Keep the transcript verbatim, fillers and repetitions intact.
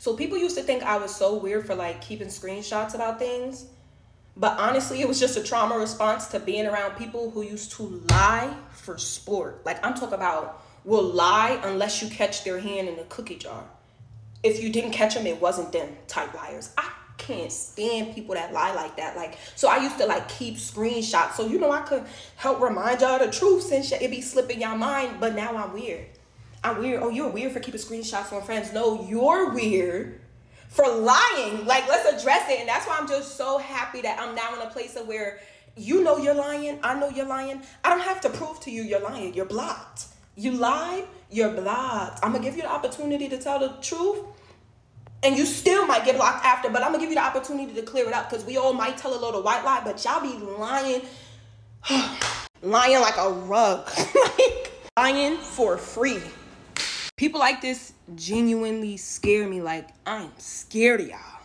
So people used to think I was so weird for like keeping screenshots about things. But honestly, it was just a trauma response to being around people who used to lie for sport. Like, I'm talking about will lie unless you catch their hand in a cookie jar. If you didn't catch them, it wasn't them type liars. I can't stand people that lie like that. Like, so I used to like keep screenshots. So, you know, I could help remind y'all the truth since it be slipping y'all mind. But now I'm weird. I'm weird. Oh, you're weird for keeping screenshots on friends. No, you're weird for lying. Like, let's address it. And that's why I'm just so happy that I'm now in a place of where you know you're lying. I know you're lying. I don't have to prove to you you're lying. You're blocked. You lied. You're blocked. I'm going to give you the opportunity to tell the truth. And you still might get blocked after. But I'm going to give you the opportunity to clear it up. Because we all might tell a little white lie. But y'all be lying. Lying like a rug. Like, lying for free. People like this genuinely scare me. Like, I'm scared of y'all.